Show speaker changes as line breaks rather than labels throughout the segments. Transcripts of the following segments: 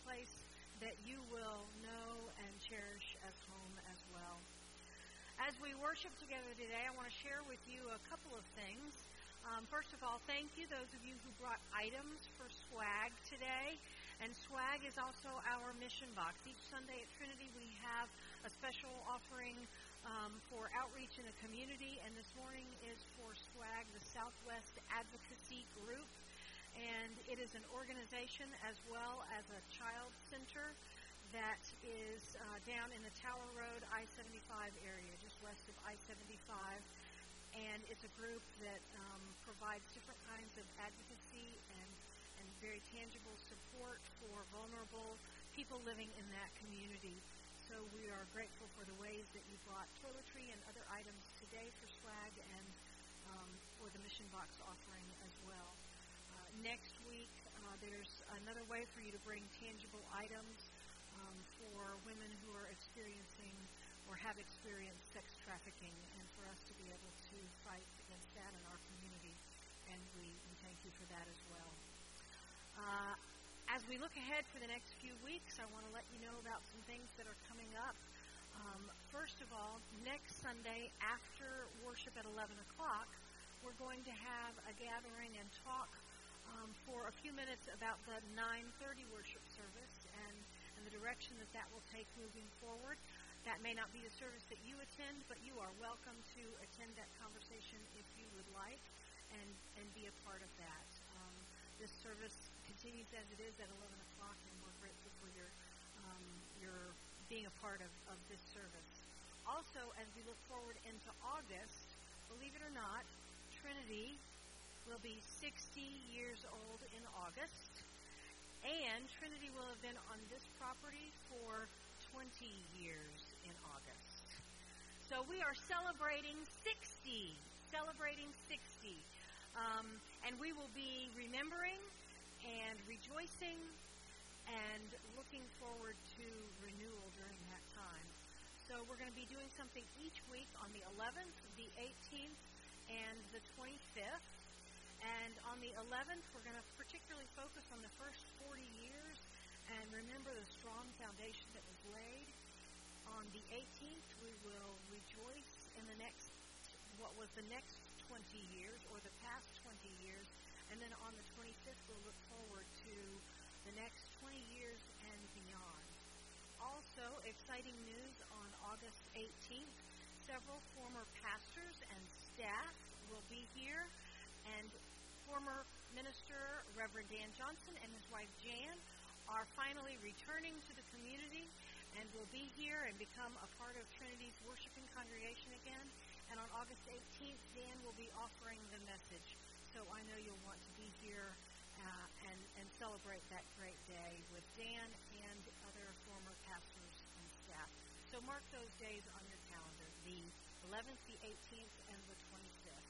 place that you will know and cherish as home as well. As we worship together today, I want to share with you a couple of things. First of all, thank you, those of you who brought items for swag today. And swag is also our mission box. Each Sunday at Trinity, we have a special offering for outreach in the community. And this morning is for SWAG, the Southwest Advocacy Group. And it is an organization as well as a child center that is down in the Tower Road I-75 area, just west of I-75. And it's a group that provides different kinds of advocacy and very tangible support for vulnerable people living in that community. So we are grateful for the ways that you brought toiletry and other items today for SWAG and for the Mission Box offering as well. Next week, there's another way for you to bring tangible items for women who are experiencing or have experienced sex trafficking, and for us to be able to fight against that in our community. And we thank you for that as well. As we look ahead for the next few weeks, I want to let you know about some things that are coming up. First of all, next Sunday after worship at 11 o'clock, we're going to have a gathering and talk for a few minutes about the 9:30 worship service and the direction that will take moving forward. That may not be the service that you attend, but you are welcome to attend that conversation if you would like and be a part of that. This service continues as it is at 11 o'clock, and we're grateful for your being a part of this service. Also, as we look forward into August, believe it or not, Trinity will be 60 years old in August, and Trinity will have been on this property for 20 years in August. So we are celebrating 60. And we will be remembering and rejoicing and looking forward to renewal during that time. So we're going to be doing something each week on the 11th, the 18th, and the 25th. And on the 11th, we're going to particularly focus on the first 40 years and remember the strong foundation that was laid. On the 18th, we will rejoice in what was the next 20 years or the past 20 years. And then on the 25th, we'll look forward to the next 20 years and beyond. Also, exciting news on August 18th, several former pastors and staff will be here. And former minister Reverend Dan Johnson and his wife Jan are finally returning to the community and will be here and become a part of Trinity's worshiping congregation again. And on August 18th, Dan will be offering the message. So I know you'll want to be here and celebrate that great day with Dan and other former pastors and staff. So mark those days on your calendar, the 11th, the 18th, and the 25th.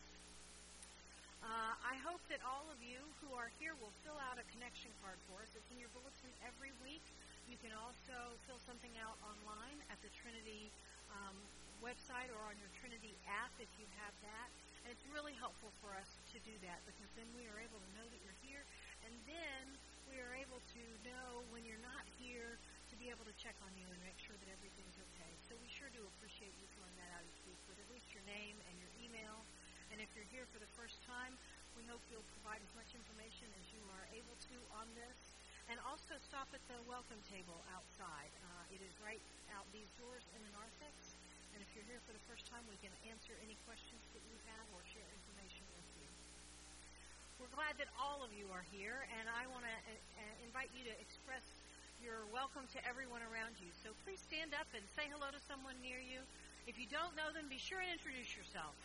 I hope that all of you who are here will fill out a connection card for us. It's in your bulletin every week. You can also fill something out online at the Trinity website or on your Trinity app if you have that. And it's really helpful for us to do that because then we are able to know that you're here, and then we are able to know when you're not here to be able to check on you and make sure that everything's okay. So we sure do appreciate you filling that out each week with at least your name and your email. And if you're here for the first time, we hope you'll provide as much information as you are able to on this. And also stop at the welcome table outside. It is right out these doors in the narthex. And if you're here for the first time, we can answer any questions that you have or share information with you. We're glad that all of you are here, and I want to invite you to express your welcome to everyone around you. So please stand up and say hello to someone near you. If you don't know them, be sure and introduce yourself.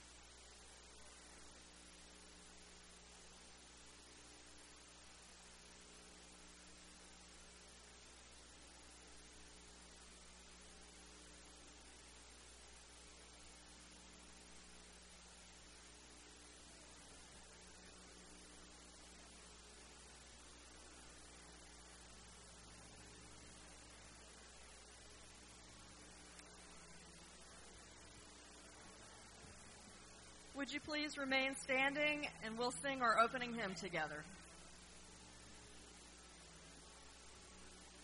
Would you please remain standing, and we'll sing our opening hymn together.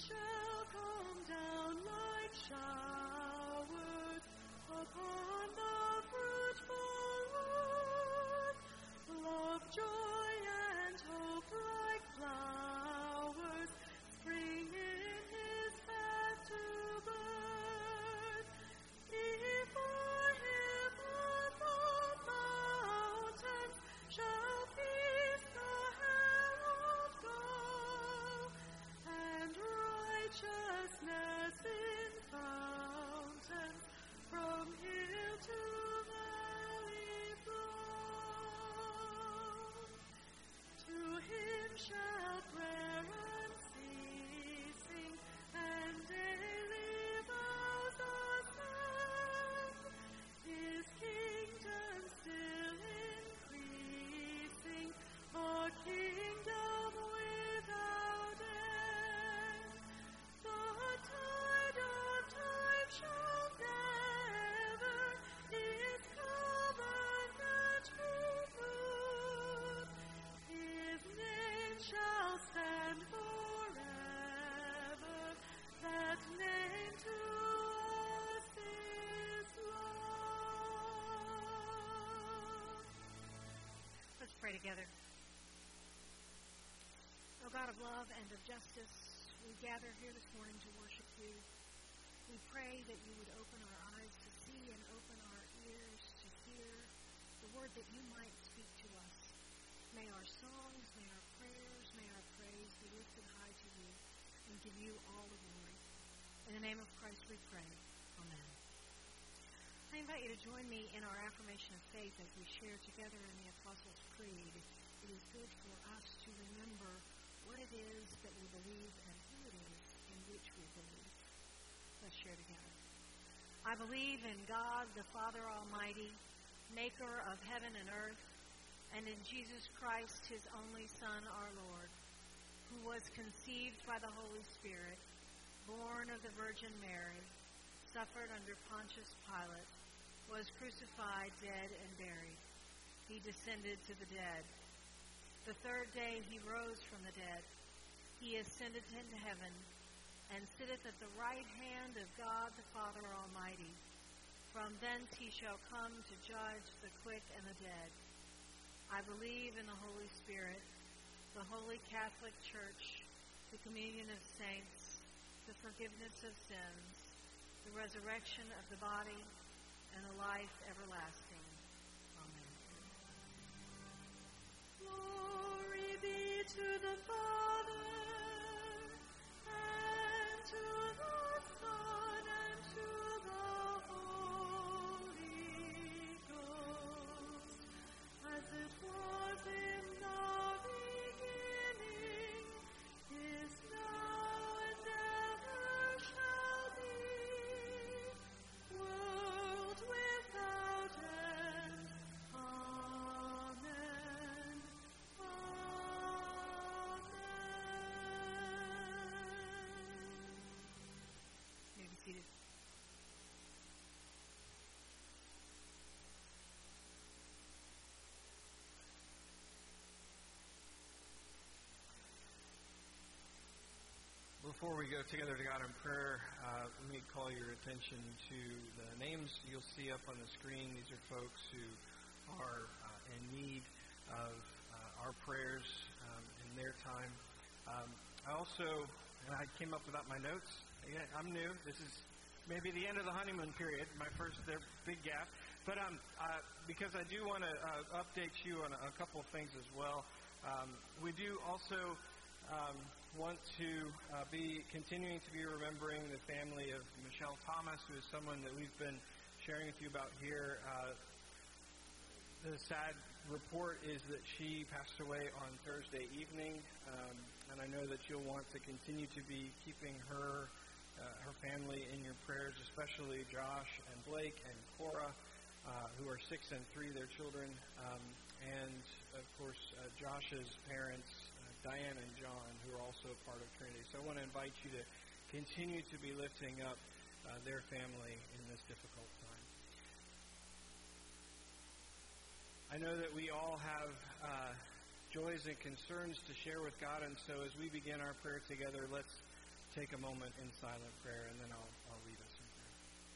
shall come down like showers upon the fruitful earth. Love, joy, and hope like flowers spring in his path to birth. Before him on the mountains shall peace the herald go, and righteousness in fountains from hill to valley flow. To him shall prayer unceasing and daily vows ascend, his kingdom still increasing, a kingdom without end. The tide of time shall never his covenant remove. His name shall stand forever, that name to us is love.
Let's pray together. O God of love and of justice, we gather here this morning to worship you. We pray that you would open our eyes to see and open our ears to hear the word that you might speak to us. May our songs, may our prayers, may our praise be lifted high to you and give you all the glory. In the name of Christ we pray. Amen. I invite you to join me in our affirmation of faith as we share together in the Apostles' Creed. It is good for us to remember what it is that we believe and who it is in which we believe. Let's share together. I believe in God, the Father Almighty, maker of heaven and earth, and in Jesus Christ, his only Son, our Lord, who was conceived by the Holy Spirit, born of the Virgin Mary, suffered under Pontius Pilate, was crucified, dead, and buried. He descended to the dead. The third day he rose from the dead. He ascended into heaven and sitteth at the right hand of God the Father Almighty. From thence he shall come to judge the quick and the dead. I believe in the Holy Spirit, the Holy Catholic Church, the communion of saints, the forgiveness of sins, the resurrection of the body, and a life everlasting. Amen.
Glory be to the Father, and to the Son, and to the Holy Ghost, as it was in the beginning, is now, and ever shall be, world without end. Amen. Amen.
You may be seated.
Before we go together to God in prayer, let me call your attention to the names you'll see up on the screen. These are folks who are in need of our prayers in their time. I also, and I came up without my notes. Again, I'm new. This is maybe the end of the honeymoon period, my first big gap. But because I do want to update you on a couple of things as well. We do also want to be continuing to be remembering the family of Michelle Thomas, who is someone that we've been sharing with you about here. The sad report is that she passed away on Thursday evening, and I know that you'll want to continue to be keeping her family in your prayers, especially Josh and Blake and Cora, who are 6 and 3, their children, and of course Josh's parents, Diane and John, who are also part of Trinity. So I want to invite you to continue to be lifting up their family in this difficult time. I know that we all have joys and concerns to share with God, and so as we begin our prayer together, let's take a moment in silent prayer, and then I'll lead us in prayer.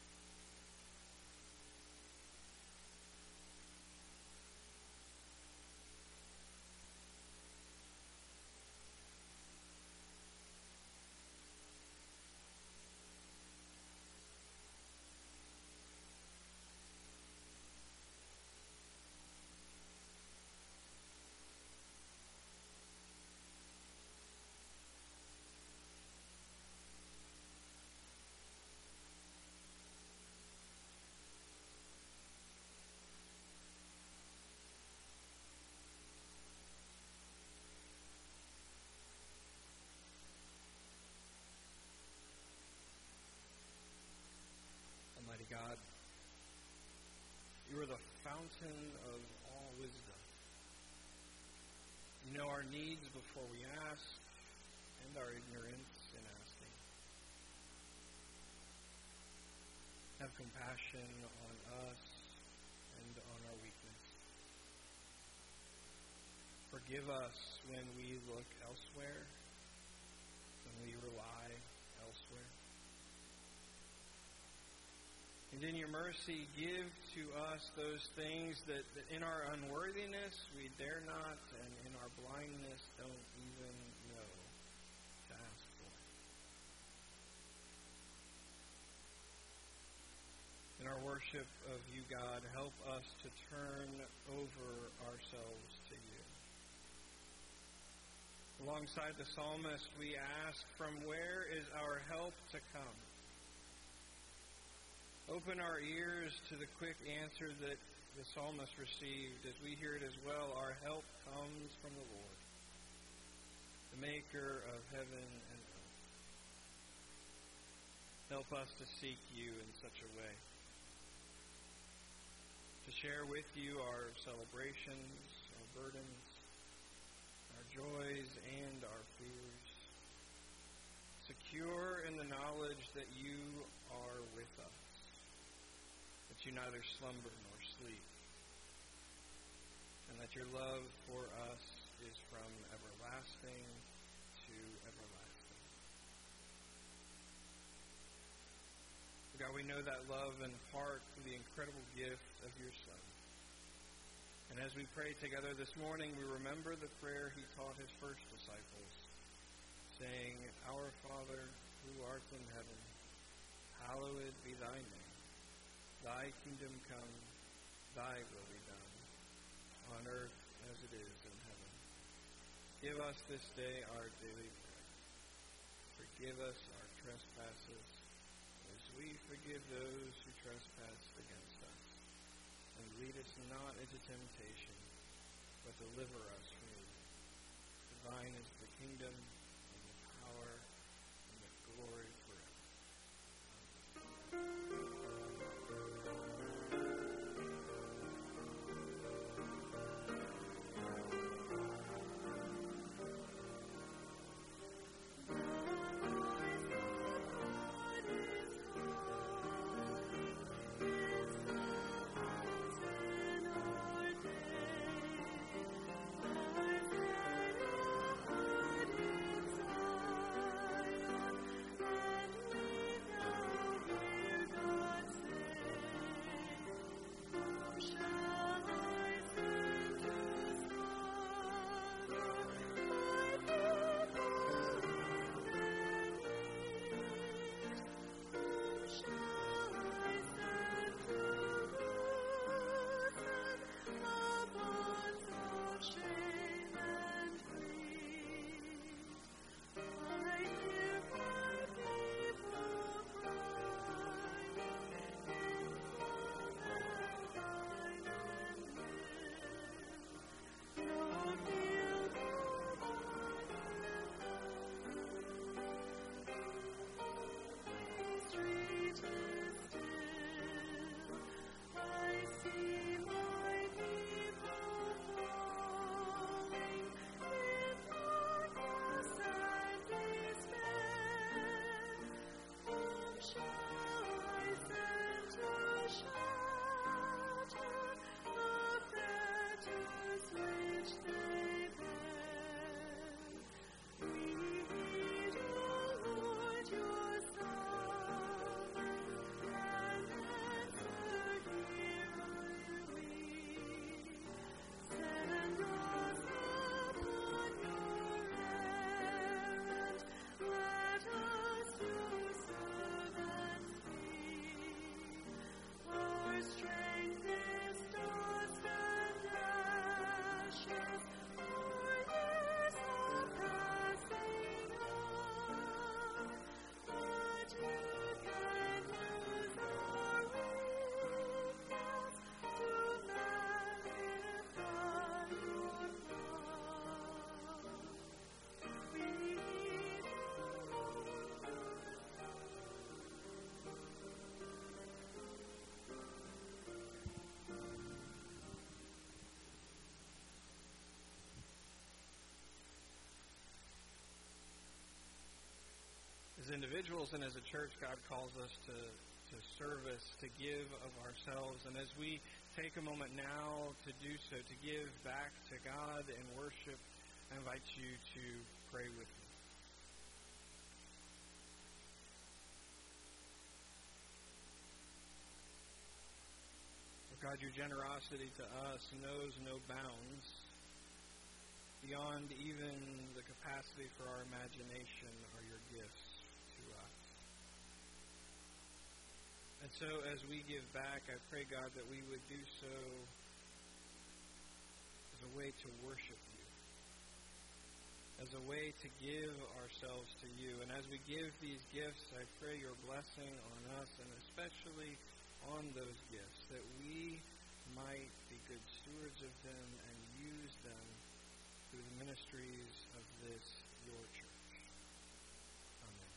Almighty God, you are the fountain of all wisdom. You know our needs before we ask, and our ignorance in asking. Have compassion on us and on our weakness. Forgive us when we look elsewhere, when we rely elsewhere. And in your mercy, give to us those things that in our unworthiness we dare not, and in our blindness don't even know to ask for. In our worship of you, God, help us to turn over ourselves to you. Alongside the psalmist, we ask, from where is our help to come? Open our ears to the quick answer that the psalmist received as we hear it as well. Our help comes from the Lord, the maker of heaven and earth. Help us to seek you in such a way, to share with you our celebrations, our burdens, our joys, and our fears, secure in the knowledge that you are with us, that you neither slumber nor sleep, and that your love for us is from everlasting to everlasting. God, we know that love in part through the incredible gift of your Son. And as we pray together this morning, we remember the prayer he taught his first disciples, saying, Our Father, who art in heaven, hallowed be thy name. Thy kingdom come, thy will be done, on earth as it is in heaven. Give us this day our daily bread. Forgive us our trespasses, as we forgive those who trespass against us. And lead us not into temptation, but deliver us from evil. Thine is the kingdom, and the power, and the glory forever. Amen. individuals and as a church, God calls us to service, to give of ourselves. And as we take a moment now to do so, to give back to God and worship, I invite you to pray with me. God, your generosity to us knows no bounds. Beyond even the capacity for our imagination are your gifts to us. And so as we give back, I pray, God, that we would do so as a way to worship you, as a way to give ourselves to you. And as we give these gifts, I pray your blessing on us, and especially on those gifts, that we might be good stewards of them and use them through the ministries of this, your church. Amen.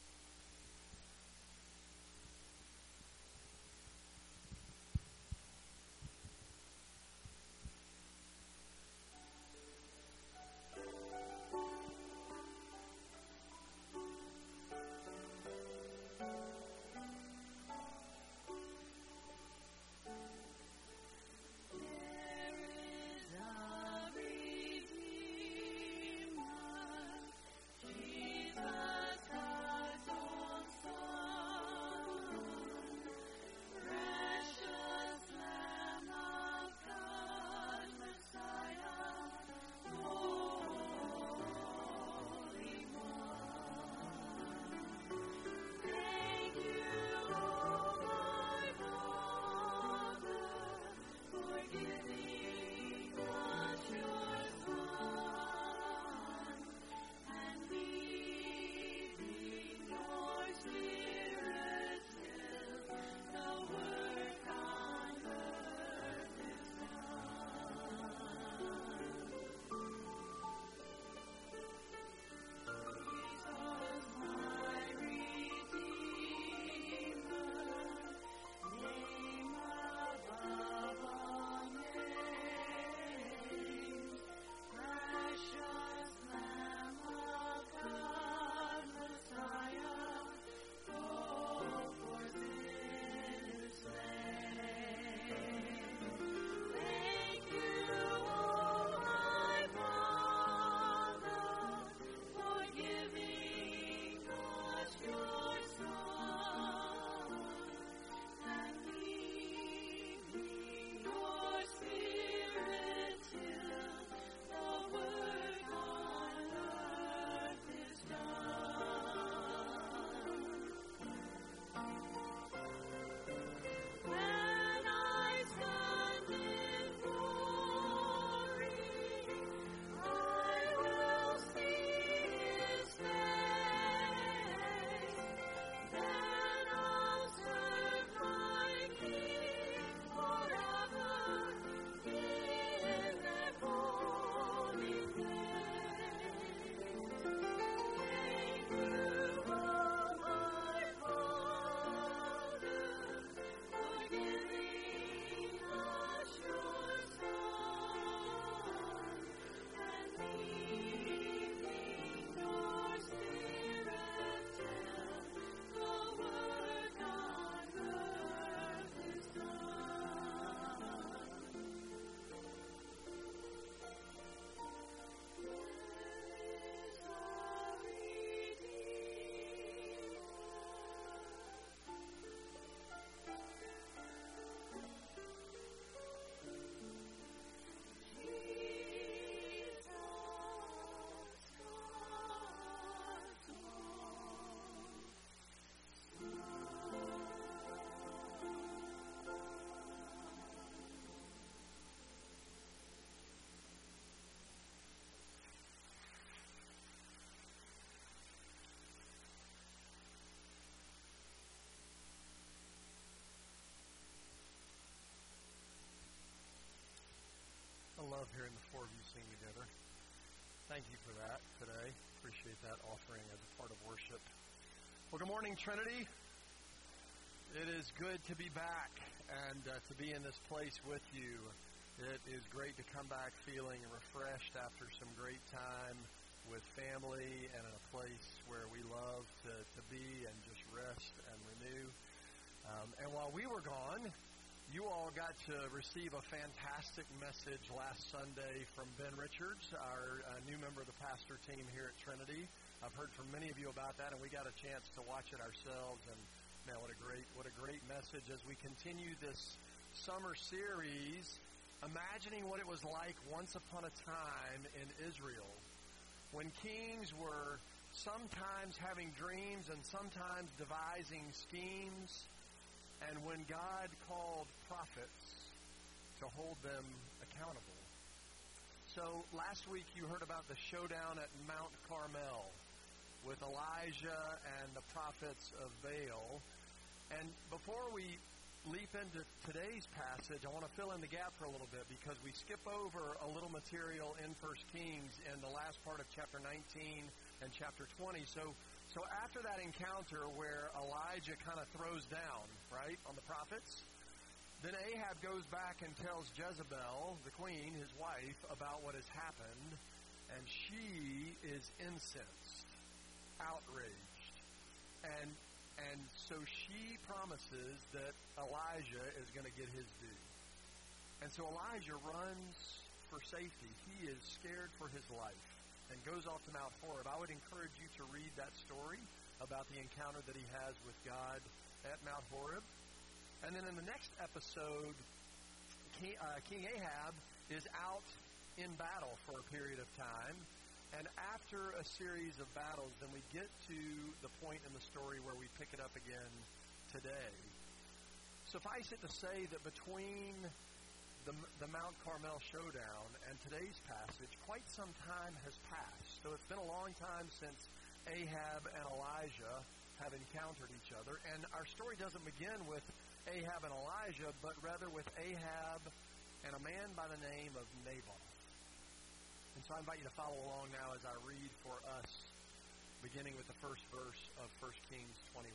Love hearing the four of you sing together. Thank you for that today. Appreciate that offering as a part of worship. Well, good morning, Trinity. It is good to be back and to be in this place with you. It is great to come back feeling refreshed after some great time with family and in a place where we love to be and just rest and renew. And while we were gone, you all got to receive a fantastic message last Sunday from Ben Richards, our new member of the pastor team here at Trinity. I've heard from many of you about that, and we got a chance to watch it ourselves. And man, what a great message as we continue this summer series, imagining what it was like once upon a time in Israel, when kings were sometimes having dreams and sometimes devising schemes, and when God called prophets to hold them accountable. So last week you heard about the showdown at Mount Carmel with Elijah and the prophets of Baal. And before we leap into today's passage, I want to fill in the gap for a little bit because we skip over a little material in 1 Kings in the last part of chapter 19 and chapter 20. So after that encounter where Elijah kind of throws down, right, on the prophets, then Ahab goes back and tells Jezebel, the queen, his wife, about what has happened, and she is incensed, outraged. And so she promises that Elijah is going to get his due. And so Elijah runs for safety. He is scared for his life and goes off to Mount Horeb. I would encourage you to read that story about the encounter that he has with God at Mount Horeb. And then in the next episode, King Ahab is out in battle for a period of time. And after a series of battles, then we get to the point in the story where we pick it up again today. Suffice it to say that between the Mount Carmel showdown and today's passage, quite some time has passed. So it's been a long time since Ahab and Elijah have encountered each other. And our story doesn't begin with Ahab and Elijah, but rather with Ahab and a man by the name of Naboth. And so I invite you to follow along now as I read for us, beginning with the first verse of 1 Kings 21.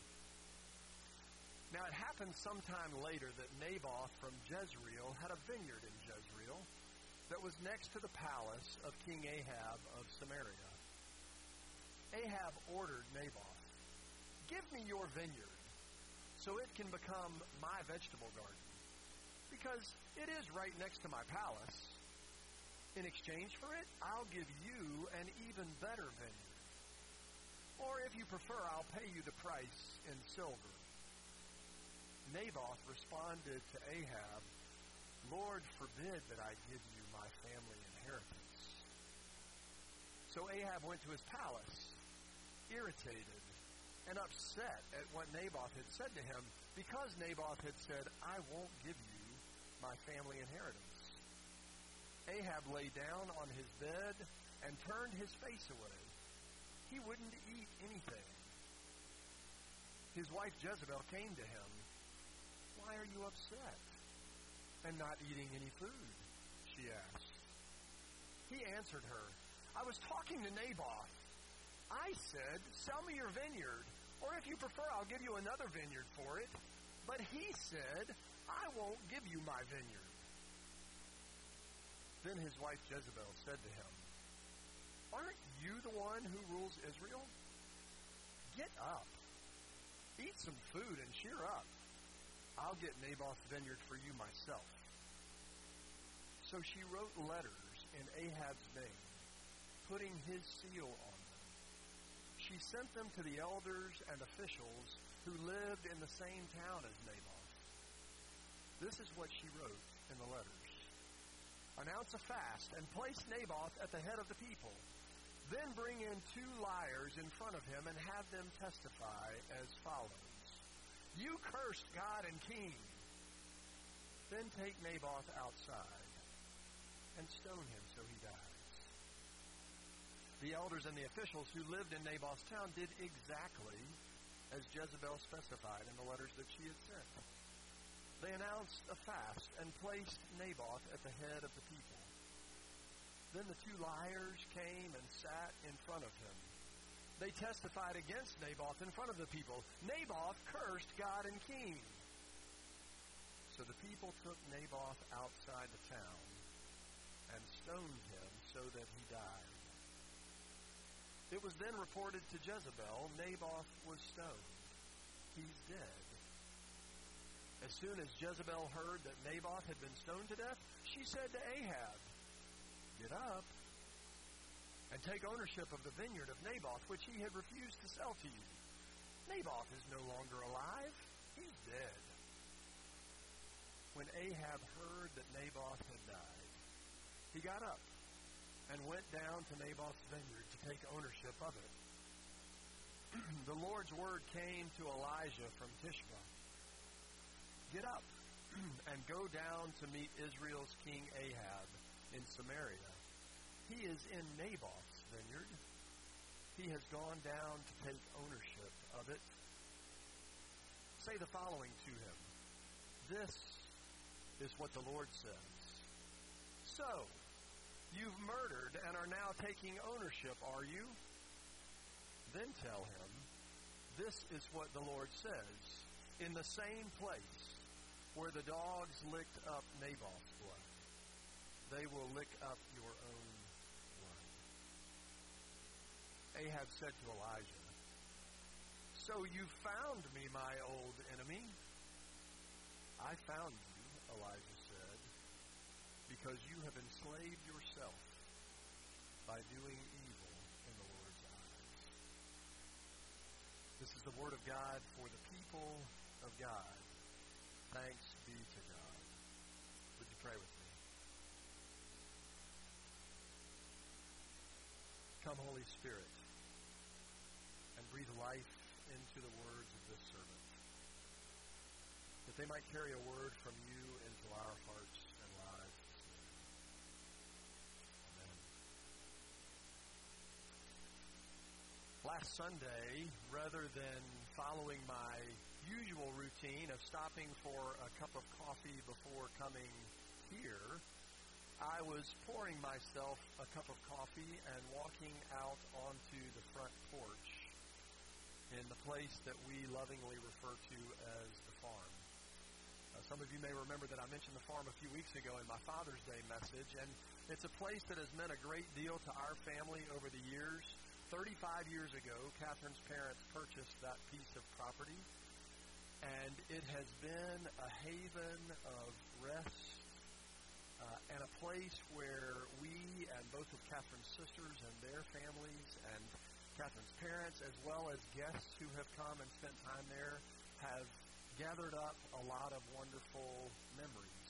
Now it happened sometime later that Naboth from Jezreel had a vineyard in Jezreel that was next to the palace of King Ahab of Samaria. Ahab ordered Naboth, "Give me your vineyard so it can become my vegetable garden, because it is right next to my palace. In exchange for it, I'll give you an even better vineyard. Or if you prefer, I'll pay you the price in silver." Naboth responded to Ahab, "Lord forbid that I give you my family inheritance." So Ahab went to his palace, irritated and upset at what Naboth had said to him, because Naboth had said, "I won't give you my family inheritance." Ahab lay down on his bed and turned his face away. He wouldn't eat anything. His wife Jezebel came to him. "Why are you upset and not eating any food?" she asked. He answered her, "I was talking to Naboth. I said, 'Sell me your vineyard, or if you prefer, I'll give you another vineyard for it.' But he said, 'I won't give you my vineyard.'" Then his wife Jezebel said to him, "Aren't you the one who rules Israel? Get up, eat some food, and cheer up. I'll get Naboth's vineyard for you myself." So she wrote letters in Ahab's name, putting his seal on them. She sent them to the elders and officials who lived in the same town as Naboth. This is what she wrote in the letters. "Announce a fast and place Naboth at the head of the people. Then bring in 2 liars in front of him and have them testify as follows. 'You cursed God and king.' Then take Naboth outside and stone him so he dies." The elders and the officials who lived in Naboth's town did exactly as Jezebel specified in the letters that she had sent. They announced a fast and placed Naboth at the head of the people. Then the 2 liars came and sat in front of him. They testified against Naboth in front of the people. "Naboth cursed God and king." So the people took Naboth outside the town and stoned him so that he died. It was then reported to Jezebel, Naboth was stoned. He's dead. As soon as Jezebel heard that Naboth had been stoned to death, she said to Ahab, "Get up and take ownership of the vineyard of Naboth, which he had refused to sell to you. Naboth is no longer alive. He's dead." When Ahab heard that Naboth had died, he got up and went down to Naboth's vineyard to take ownership of it. The Lord's word came to Elijah from Tishba. "Get up and go down to meet Israel's king Ahab in Samaria. He is in Naboth's vineyard. He has gone down to take ownership of it. Say the following to him. This is what the Lord says. So, you've murdered and are now taking ownership, are you? Then tell him, this is what the Lord says. In the same place where the dogs licked up Naboth's blood, they will lick up your own blood." Ahab said to Elijah, "So you found me, my old enemy?" "I found you," Elijah said, "because you have enslaved yourself by doing evil in the Lord's eyes." This is the word of God for the people of God. Thanks be to God. Would you pray with me? Come, Holy Spirit, and breathe life into the words of this servant, that they might carry a word from you into our hearts and lives. Amen. Last Sunday, rather than following my usual routine of stopping for a cup of coffee before coming here, I was pouring myself a cup of coffee and walking out onto the front porch in the place that we lovingly refer to as the farm. Some of you may remember that I mentioned the farm a few weeks ago in my Father's Day message, and it's a place that has meant a great deal to our family over the years. 35 years ago, Catherine's parents purchased that piece of property, and it has been a haven of rest and a place where we and both of Catherine's sisters and their families and Catherine's parents, as well as guests who have come and spent time there, have gathered up a lot of wonderful memories.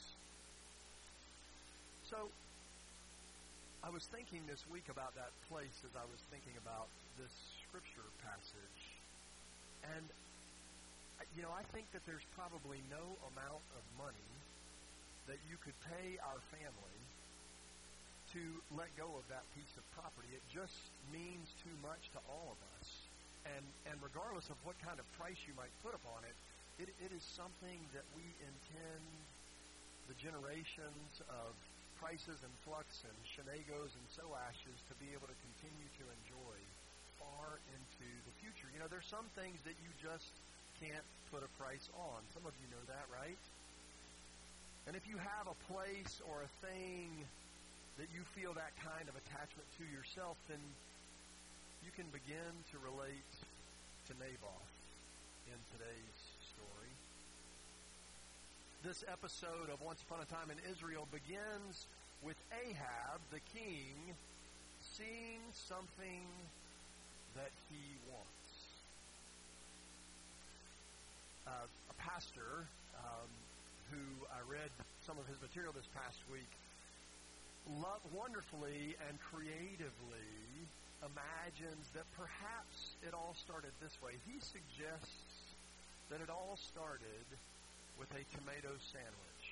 So, I was thinking this week about that place as I was thinking about this scripture passage. And, I think that there's probably no amount of money that you could pay our family to let go of that piece of property. It just means too much to all of us. And regardless of what kind of price you might put upon it, it is something that we intend the generations of Prices and Flux and Shenegos and Soashes to be able to continue to enjoy far into the future. There's some things that you just can't put a price on. Some of you know that, right? And if you have a place or a thing that you feel that kind of attachment to yourself, then you can begin to relate to Naboth in today's story. This episode of Once Upon a Time in Israel begins with Ahab, the king, seeing something that he wants. A pastor who I read some of his material this past week wonderfully and creatively imagines that perhaps it all started this way. He suggests that it all started with a tomato sandwich.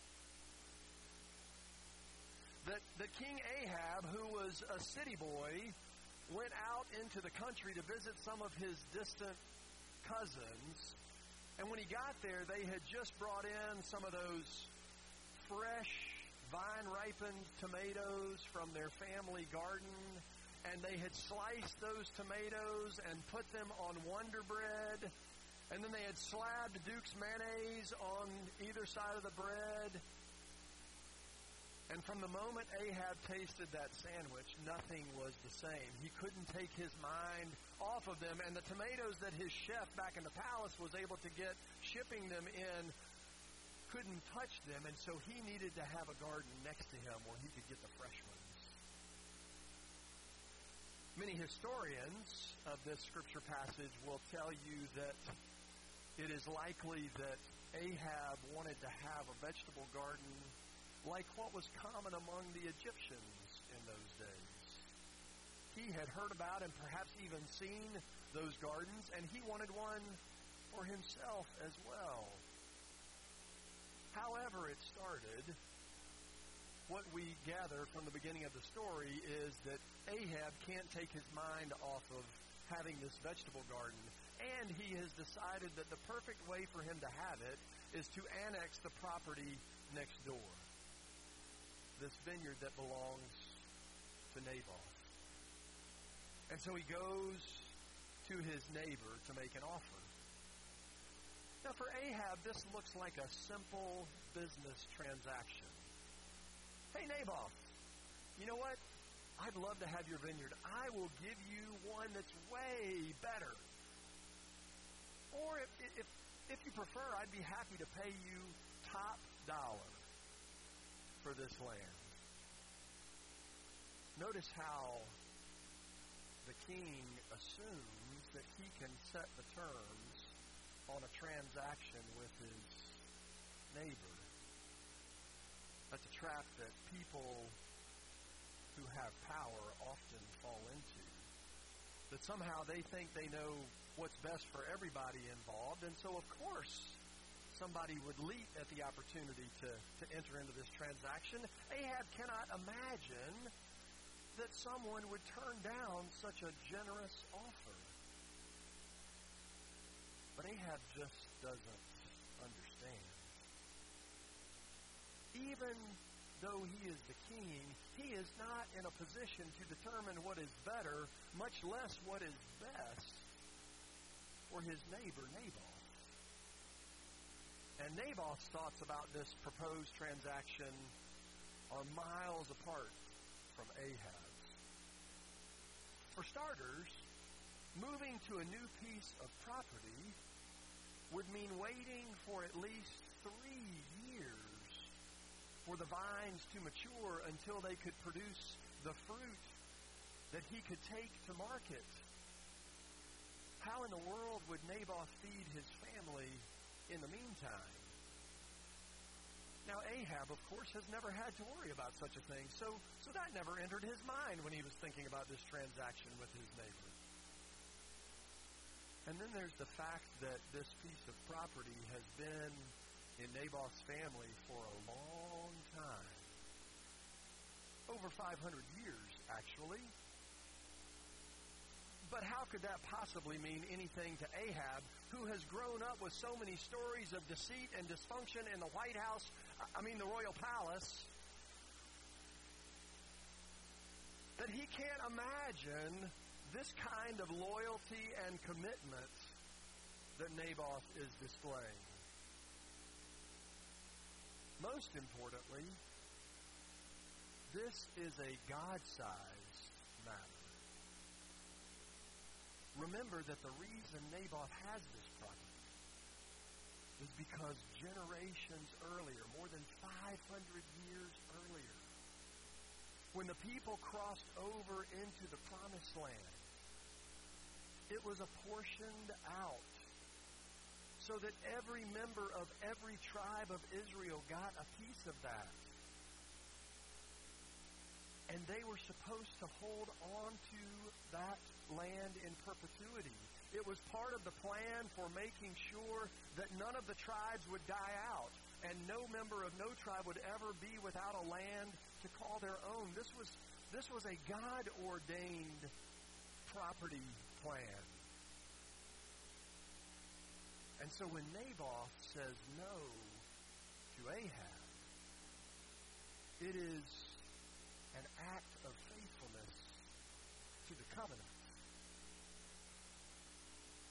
That King Ahab, who was a city boy, went out into the country to visit some of his distant cousins, and when he got there, they had just brought in some of those fresh, vine-ripened tomatoes from their family garden, and they had sliced those tomatoes and put them on Wonder Bread, and then they had slabbed Duke's mayonnaise on either side of the bread. And from the moment Ahab tasted that sandwich, nothing was the same. He couldn't take his mind off of them. And the tomatoes that his chef back in the palace was able to get, shipping them in, couldn't touch them. And so he needed to have a garden next to him where he could get the fresh ones. Many historians of this scripture passage will tell you that it is likely that Ahab wanted to have a vegetable garden like what was common among the Egyptians in those days. He had heard about and perhaps even seen those gardens, and he wanted one for himself as well. However it started, what we gather from the beginning of the story is that Ahab can't take his mind off of having this vegetable garden, and he has decided that the perfect way for him to have it is to annex the property next door. This vineyard that belongs to Naboth. And so he goes to his neighbor to make an offer. Now for Ahab, this looks like a simple business transaction. Hey Naboth, you know what? I'd love to have your vineyard. I will give you one that's way better. Or if you prefer, I'd be happy to pay you top dollar for this land. Notice how the king assumes that he can set the terms on a transaction with his neighbor. That's a trap that people who have power often fall into. That somehow they think they know what's best for everybody involved, and so of course somebody would leap at the opportunity to enter into this transaction. Ahab cannot imagine that someone would turn down such a generous offer. But Ahab just doesn't understand. Even though he is the king, he is not in a position to determine what is better, much less what is best for his neighbor Naboth. And Naboth's thoughts about this proposed transaction are miles apart from Ahab's. For starters, moving to a new piece of property would mean waiting for at least 3 years for the vines to mature until they could produce the fruit that he could take to market. How in the world would Naboth feed his family in the meantime? Now, Ahab, of course, has never had to worry about such a thing, so that never entered his mind when he was thinking about this transaction with his neighbor. And then there's the fact that this piece of property has been in Naboth's family for a long time. Over 500 years, actually. But how could that possibly mean anything to Ahab, who has grown up with so many stories of deceit and dysfunction in the White House, the royal palace, that he can't imagine this kind of loyalty and commitment that Naboth is displaying. Most importantly, this is a God-sized matter. Remember that the reason Naboth has this property is because generations earlier, more than 500 years earlier, when the people crossed over into the Promised Land, it was apportioned out so that every member of every tribe of Israel got a piece of that. And they were supposed to hold on to that land in perpetuity. It was part of the plan for making sure that none of the tribes would die out, and no member of no tribe would ever be without a land to call their own. This was a God-ordained property plan. And so when Naboth says no to Ahab, it is an act of faithfulness to the covenant.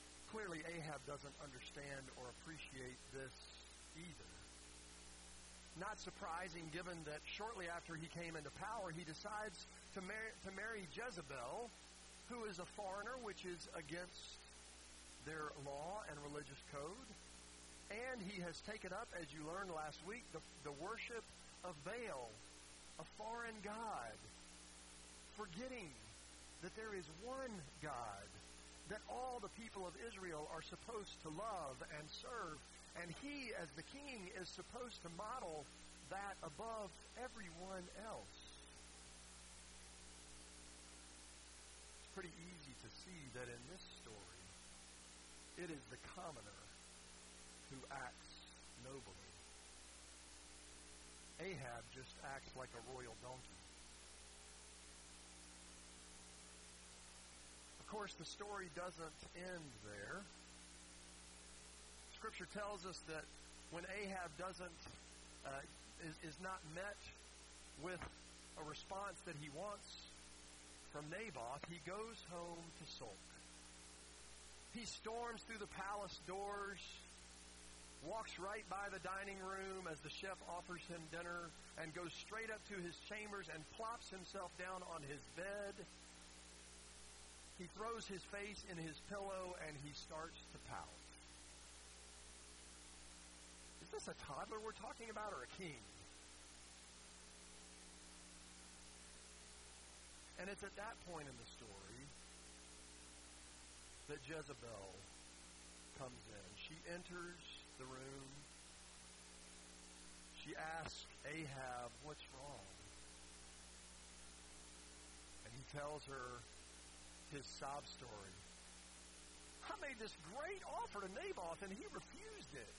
Clearly, Ahab doesn't understand or appreciate this either. not surprising given that shortly after he came into power, he decides to marry Jezebel, who is a foreigner, which is against their law and religious code. And he has taken up, as you learned last week, the worship of Baal, a foreign god, forgetting that there is one God, that all the people of Israel are supposed to love and serve. And he, as the king, is supposed to model that above everyone else. It's pretty easy to see that in this story, it is the commoner who acts nobly. Ahab just acts like a royal donkey. Of course, the story doesn't end there. Scripture tells us that when Ahab is not met with a response that he wants from Naboth, he goes home to sulk. He storms through the palace doors, walks right by the dining room as the chef offers him dinner, and goes straight up to his chambers and plops himself down on his bed. He throws his face in his pillow and he starts to pout. Is this a toddler we're talking about or a king? And it's at that point in the story that Jezebel comes in. She enters the room. She asks Ahab, "What's wrong?" And he tells her his sob story. "I made this great offer to Naboth and he refused it."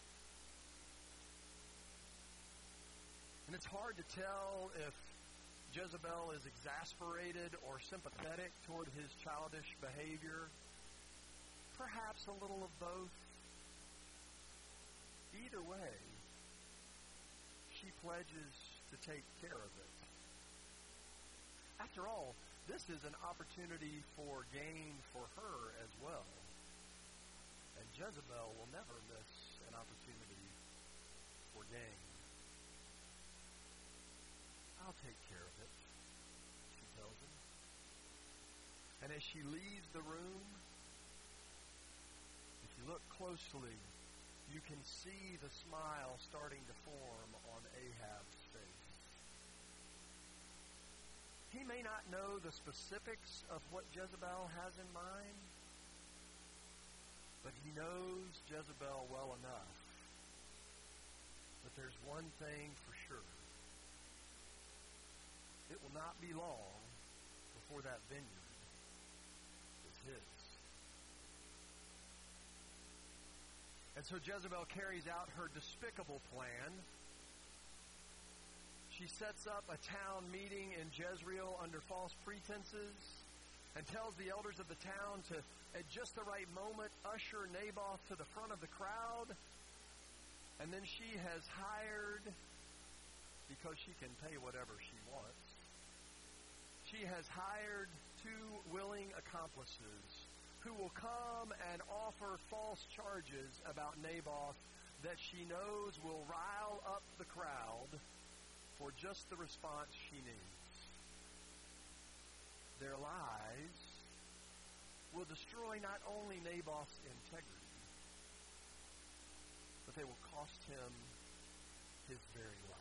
And it's hard to tell if Jezebel is exasperated or sympathetic toward his childish behavior. Perhaps a little of both. Either way, she pledges to take care of it. After all, this is an opportunity for gain for her as well. And Jezebel will never miss an opportunity for gain. "I'll take care of it," she tells him. And as she leaves the room, if you look closely, you can see the smile starting to form on Ahab's face. He may not know the specifics of what Jezebel has in mind, but he knows Jezebel well enough. But there's one thing for sure. It will not be long before that vineyard is his. And so Jezebel carries out her despicable plan. She sets up a town meeting in Jezreel under false pretenses and tells the elders of the town to, at just the right moment, usher Naboth to the front of the crowd. And then she has hired, because she can pay whatever she wants, she has hired 2 willing accomplices who will come and offer false charges about Naboth that she knows will rile up the crowd for just the response she needs. Their lies will destroy not only Naboth's integrity, but they will cost him his very life.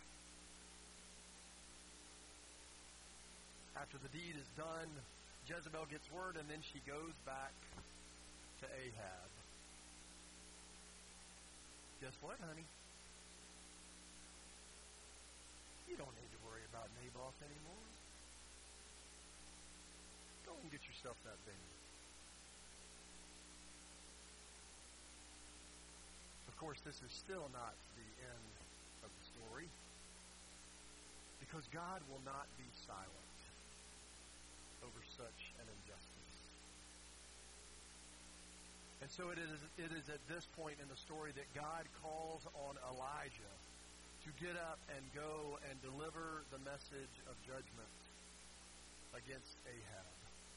After the deed is done, Jezebel gets word, and then she goes back to Ahab. Guess what, honey? You don't need to worry about Naboth anymore. Go and get yourself that vineyard. Of course, this is still not the end of the story, because God will not be silent over such an injustice. And so it is at this point in the story that God calls on Elijah to get up and go and deliver the message of judgment against Ahab.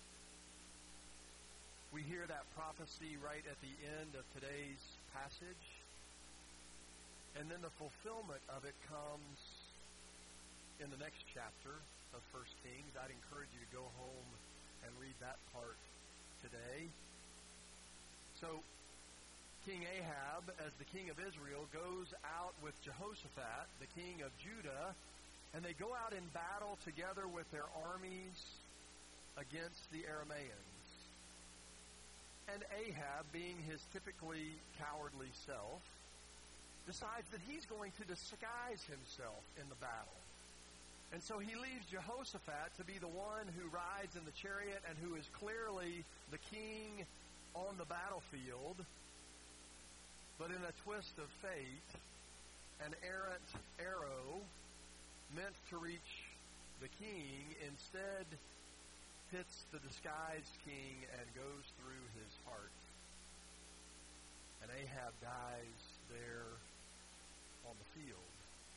We hear that prophecy right at the end of today's passage. And then the fulfillment of it comes in the next chapter of 1 Kings. I'd encourage you to go home and read that part today. So, King Ahab, as the king of Israel, goes out with Jehoshaphat, the king of Judah, and they go out in battle together with their armies against the Arameans. And Ahab, being his typically cowardly self, decides that he's going to disguise himself in the battle. And so he leaves Jehoshaphat to be the one who rides in the chariot and who is clearly the king on the battlefield. But in a twist of fate, an errant arrow meant to reach the king instead hits the disguised king and goes through his heart. And Ahab dies there on the field.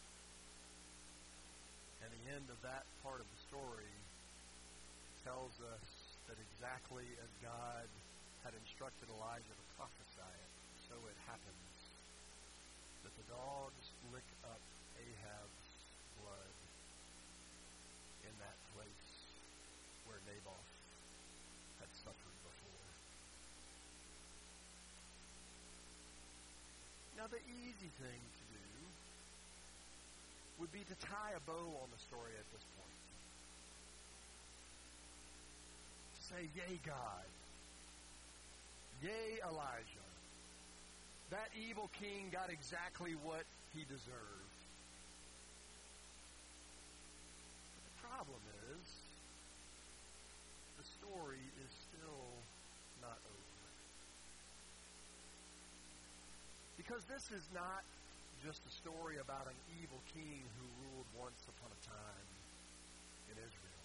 And the end of that part of the story tells us that exactly as God had instructed Elijah to prophesy it, so it happens that the dogs lick up Ahab's blood in that place where Naboth had suffered before. Now, the easy thing to do would be to tie a bow on the story at this point. To say, yay, God. Yay, Elijah. That evil king got exactly what he deserved. But the problem is, the story is still not over. Because this is not just a story about an evil king who ruled once upon a time in Israel.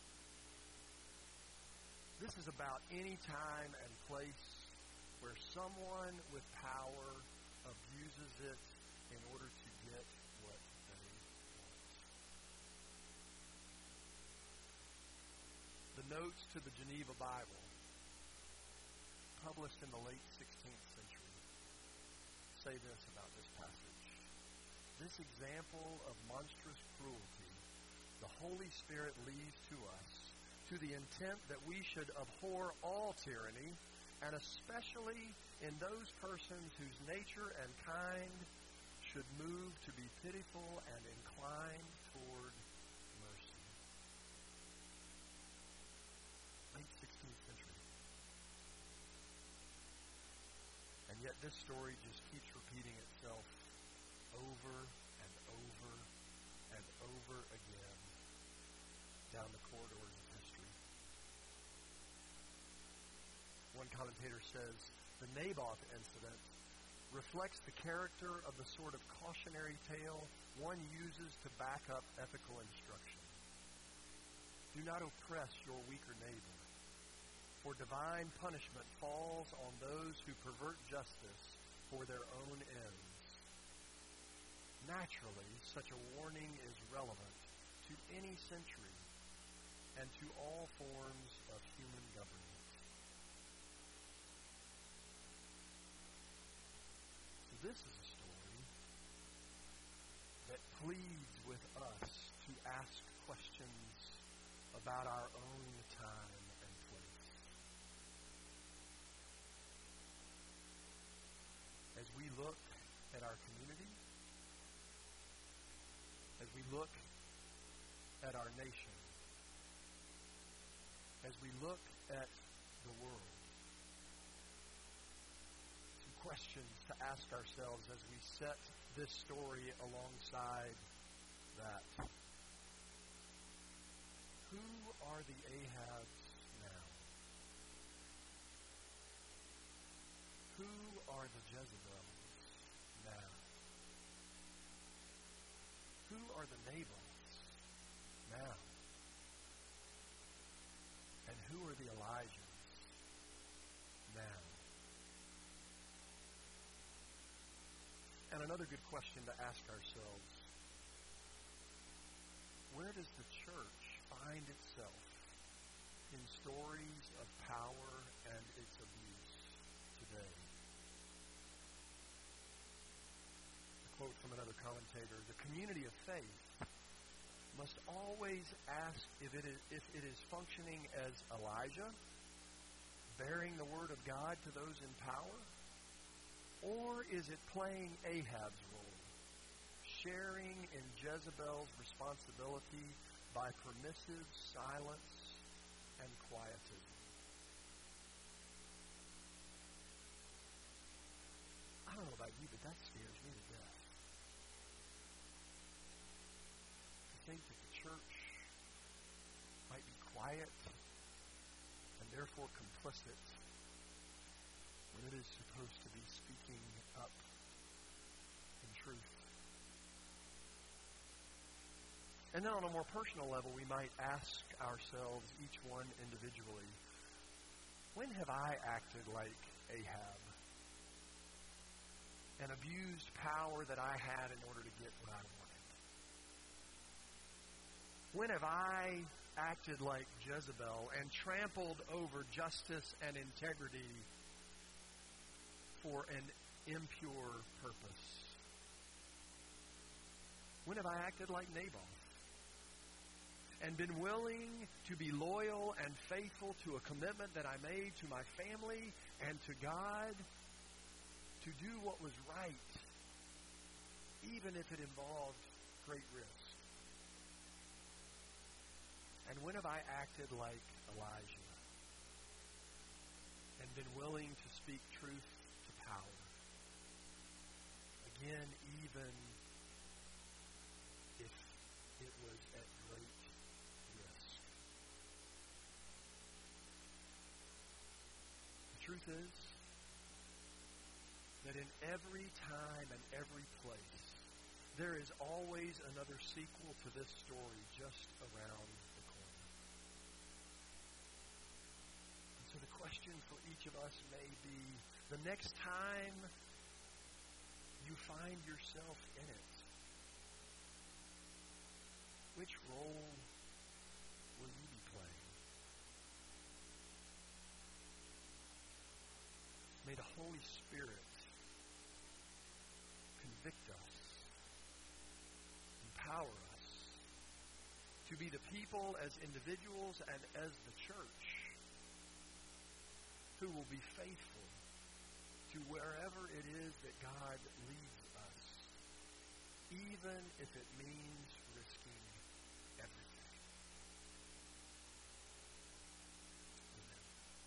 This is about any time and place where someone with power abuses it in order to get what they want. The notes to the Geneva Bible, published in the late 16th century, say this about this passage. This example of monstrous cruelty the Holy Spirit leaves to us to the intent that we should abhor all tyranny, and especially in those persons whose nature and kind should move to be pitiful and inclined toward mercy. Late 16th century. And yet this story just keeps repeating itself over and over and over again down the corridors of history. One commentator says, the Naboth incident reflects the character of the sort of cautionary tale one uses to back up ethical instruction. Do not oppress your weaker neighbor, for divine punishment falls on those who pervert justice for their own ends. Naturally, such a warning is relevant to any century and to all forms of human government. This is a story that pleads with us to ask questions about our own time and place. As we look at our community, as we look at our nation, as we look at the world, questions to ask ourselves as we set this story alongside that. Who are the Ahabs now? Who are the Jezebels now? Who are the Naboths now? And who are the Elijahs now? And another good question to ask ourselves, where does the church find itself in stories of power and its abuse today? To quote from another commentator, the community of faith must always ask if it is functioning as Elijah, bearing the word of God to those in power, or is it playing Ahab's role, sharing in Jezebel's responsibility by permissive silence and quietism? I don't know about you, but that scares me to death. To think that the church might be quiet and therefore complicit when it is supposed to be speaking up in truth. And then on a more personal level, we might ask ourselves, each one individually, when have I acted like Ahab and abused power that I had in order to get what I wanted? When have I acted like Jezebel and trampled over justice and integrity for an impure purpose? When have I acted like Naboth and been willing to be loyal and faithful to a commitment that I made to my family and to God to do what was right, even if it involved great risk? And when have I acted like Elijah and been willing to speak truth to power? Again, even if it was at great risk. The truth is that in every time and every place, there is always another sequel to this story just around the corner. And so the question for each of us may be, the next time you find yourself in it, which role will you be playing? May the Holy Spirit convict us, empower us to be the people as individuals and as the church who will be faithful to wherever it is that God leads us, even if it means risking everything. Amen.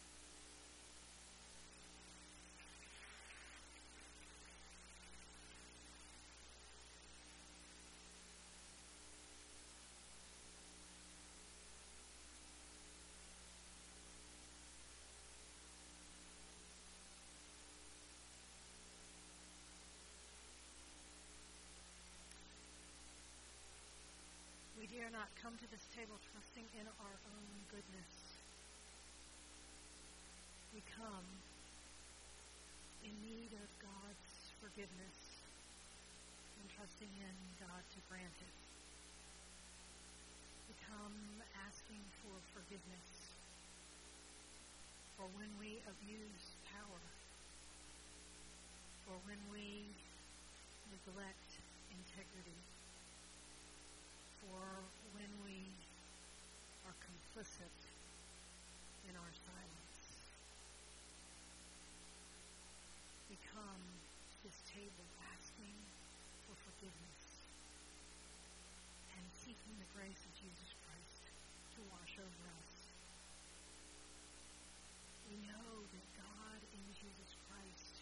We dare not come to this table trusting in our own goodness. We come in need of God's forgiveness and trusting in God to grant it. We come asking for forgiveness for when we abuse power, for when we neglect integrity, for when we are complicit in our silence. We come to this table asking for forgiveness and seeking the grace of Jesus Christ to wash over us. We know that God in Jesus Christ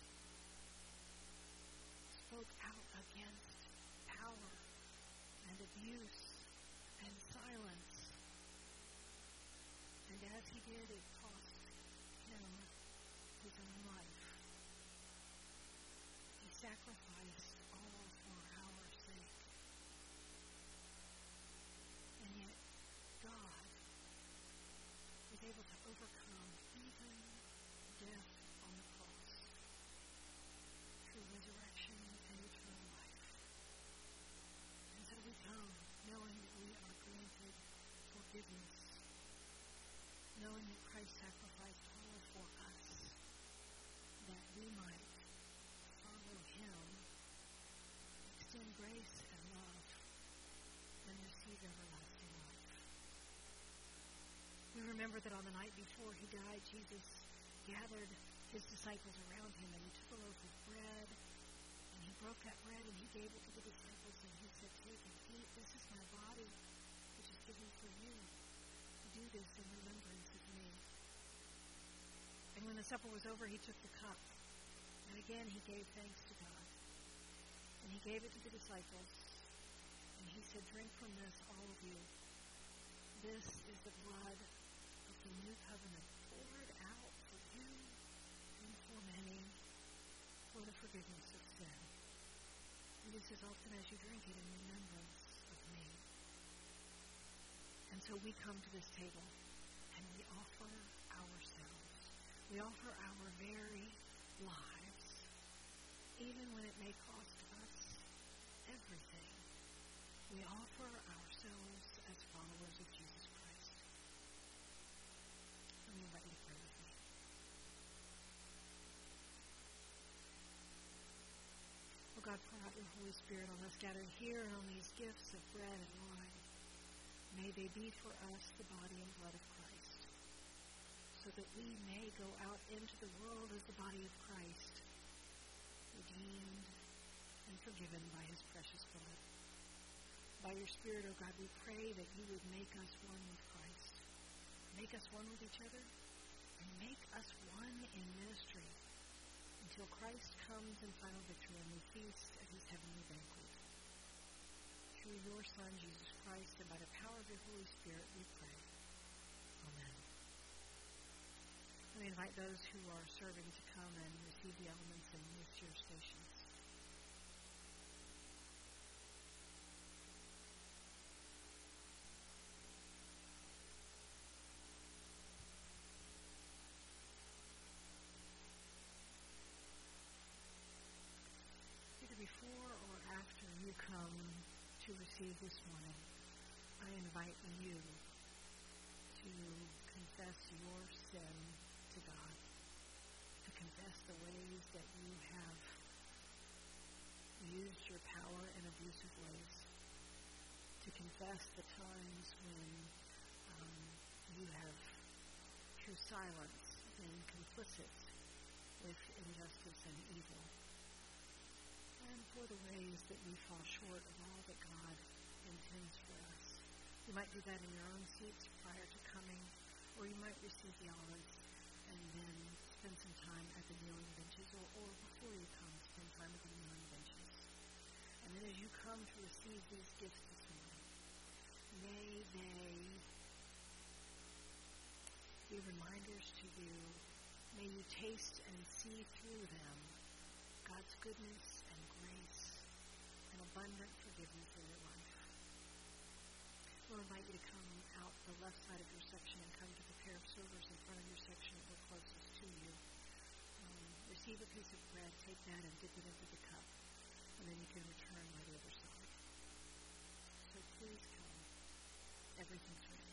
spoke out against power and abuse and silence. And as he did, it cost him his own life. He sacrificed all for our sake. And yet, God was able to overcome even death on the cross through resurrection and eternal life. And so we come knowing that we are granted forgiveness, knowing that Christ sacrificed all for us, that we might follow him, remember that on the night before he died, Jesus gathered his disciples around him, and he took a loaf of bread, and he broke that bread, and he gave it to the disciples, and he said, "Take and eat. This is my body, which is given for you. Do this in remembrance of me." And when the supper was over, he took the cup, and again he gave thanks to God. And he gave it to the disciples, and he said, "Drink from this, all of you. This is the blood of the new covenant, poured out for you and for many for the forgiveness of sin. And this as often as you drink it in remembrance of me." And so we come to this table, and we offer ourselves. We offer our very lives, even when it may cost us everything. We offer ourselves as followers of Jesus Christ. Let me invite you to pray with me. Oh God, pour out your Holy Spirit on us gathered here and on these gifts of bread and wine. May they be for us the body and blood of Christ, so that we may go out into the world as the body of Christ, redeemed and forgiven by his precious blood. By your Spirit, O God, we pray that you would make us one with Christ, make us one with each other, and make us one in ministry until Christ comes in final victory and we feast at his heavenly banquet. Through your Son, Jesus Christ, and by the power of your Holy Spirit, we pray. Amen. Let me invite those who are serving to come and receive the elements and move to your stations. Before or after you come to receive this morning, I invite you to confess your sin to God, to confess the ways that you have used your power in abusive ways, to confess the times when you have, through silence, been complicit with injustice and evil, and for the ways that we fall short of all that God intends for us. You might do that in your own seats prior to coming, or you might receive the elements and then spend some time at the kneeling benches, or before you come, spend time at the kneeling benches. And then as you come to receive these gifts this morning, may they be reminders to you. May you taste and see through them God's goodness and grace and abundant forgiveness in your life. We'll invite you to come out the left side of your section and come to the pair of servers in front of your section that were closest to you. Receive a piece of bread, take that and dip it into the cup, and then you can return by the other side. So please come. Everything's ready.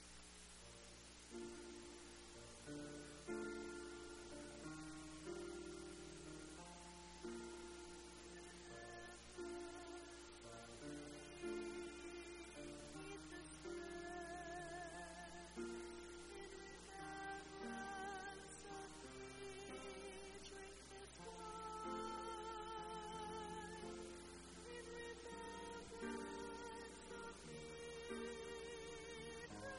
Remembrance of me.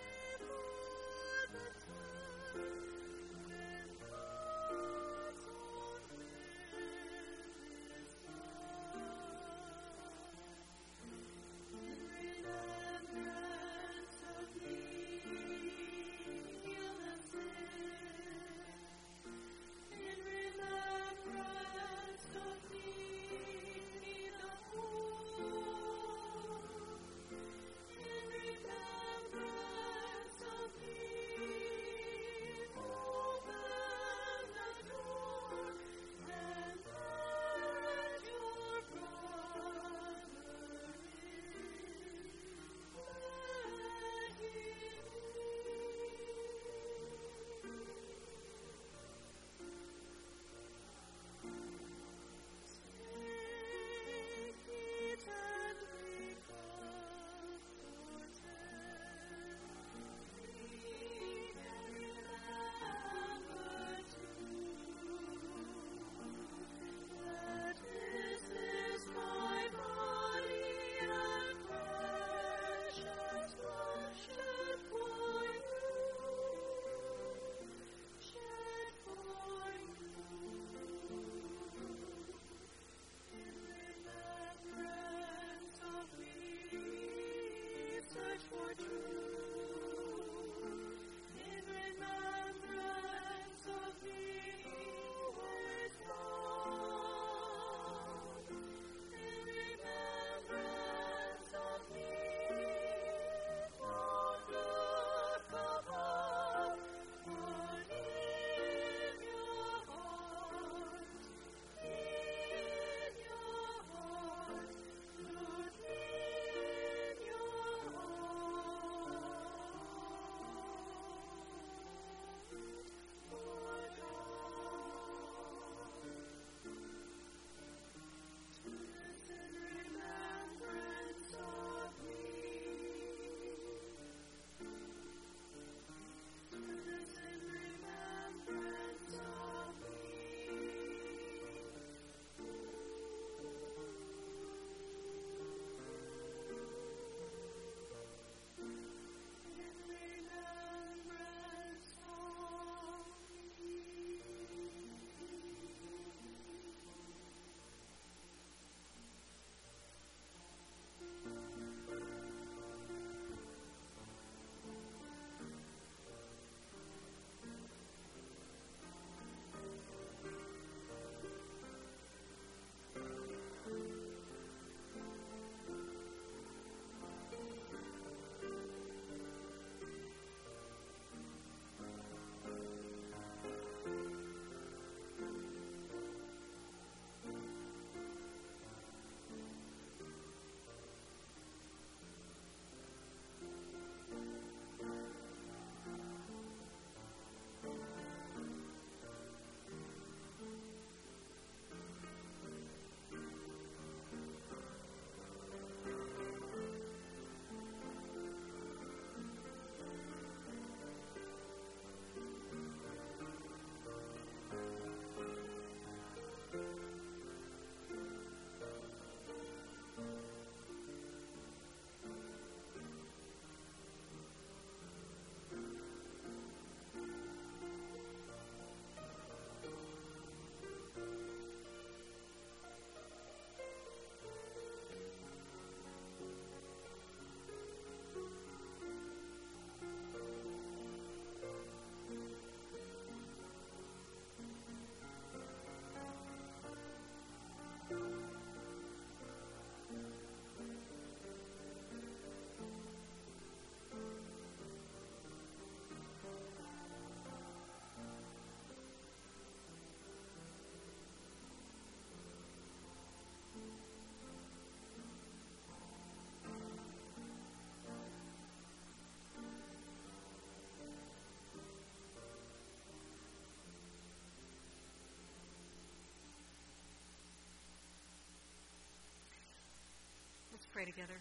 pray together.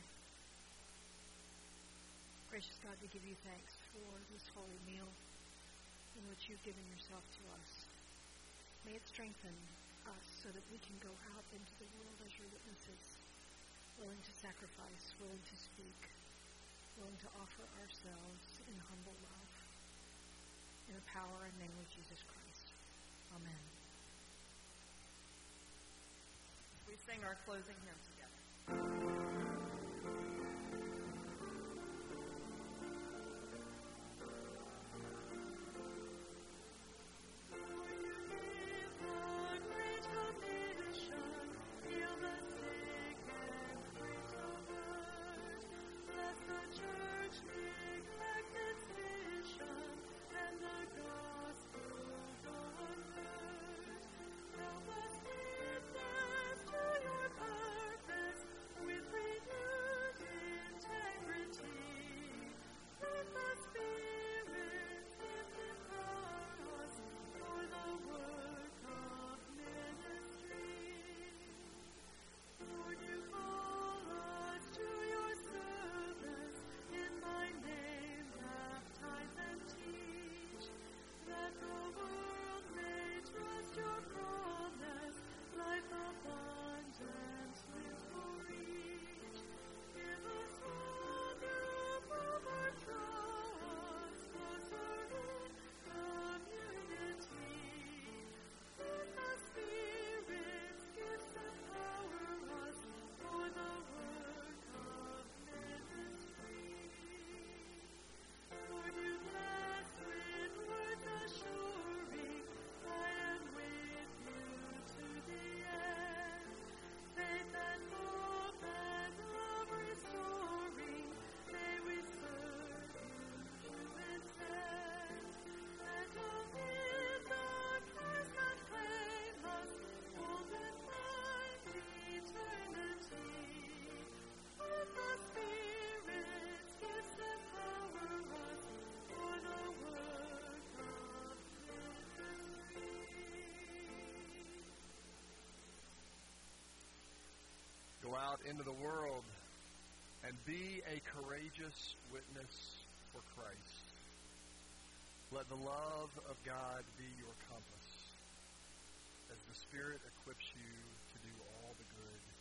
Gracious God, we give you thanks for this holy meal in which you've given yourself to us. May it strengthen us so that we can go out into the world as your witnesses, willing to sacrifice, willing to speak, willing to offer ourselves in humble love. In the power and name of Jesus Christ. Amen.
We sing our closing hymn together.
Go out into the world and be a courageous witness for Christ. Let the love of God be your compass as the Spirit equips you to do all the good